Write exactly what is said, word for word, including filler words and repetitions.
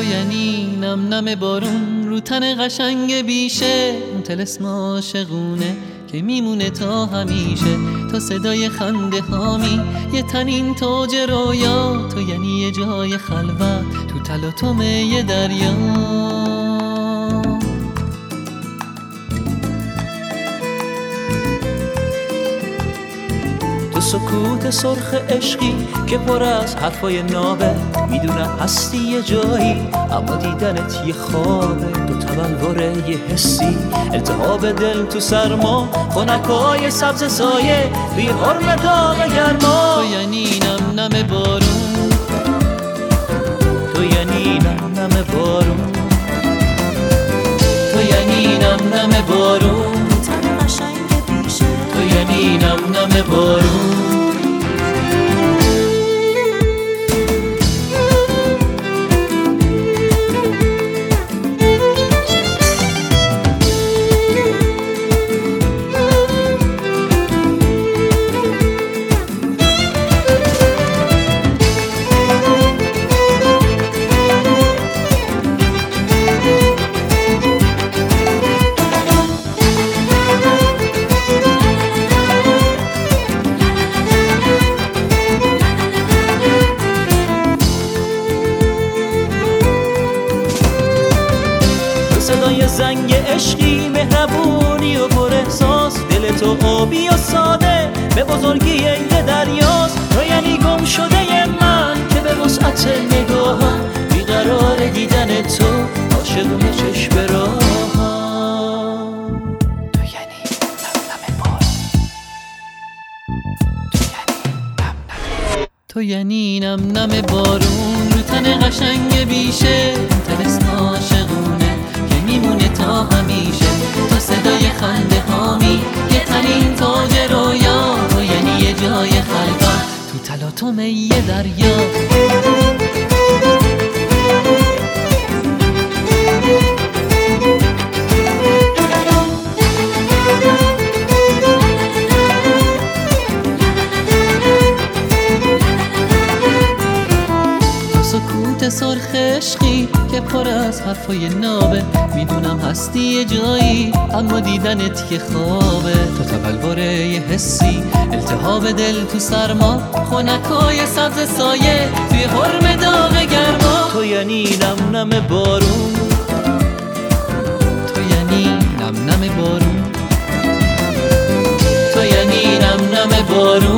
یعنی نم نم بارون رو تن قشنگ بیشه، اون طلسم عاشقونه که میمونه تا همیشه. تا صدای خنده هامی یه تنین تاج رویا، تو یعنی یه جای خلوت تو تلاطم یه دریا. تو سکوت سرخ عشقی که پر از حرفای نابه، میدونم هستی یه جایی اما دیدنت یه خوابه. تو تبلور یه حسی، التهاب دل تو سرما، خنکای سبز سایه توی حرم داغ گرما. تو یعنی نم نم بارون، تو یعنی نم نم بارون، تو یعنی نم نم بارون، تن قشنگ بیشه، تو یعنی نم نم بارون. صدای زنگ عشقی، مهربونی و پر احساس، دل تو آبی و ساده به بزرگی یه دریاست. تو یعنی گم شده من که به وسعت نگاهم بیقرار دیدن تو، عاشقونه چشم راهم. تو یعنی نم نم بارون، تو یعنی نم نم بارون رو تن قشنگ بیشه، طلسم عاشقونه که میمونه تا همیشه. تو صدای خنده هامی یه تنین تاج رویا، تو یعنی یه جای خلوت تو تلاطم یه دریا. سکوت سرخ عشقی که پر از حرفای نابه، میدونم هستی یه جایی اما دیدنت یه خوابه. تو تبلور یه حسی، التهاب دل تو سرما، خنکای سبز سایه توی حرم داغ گرما. تو یعنی نم نم بارون، تو یعنی نم نم بارون، تو یعنی نم نم بارون.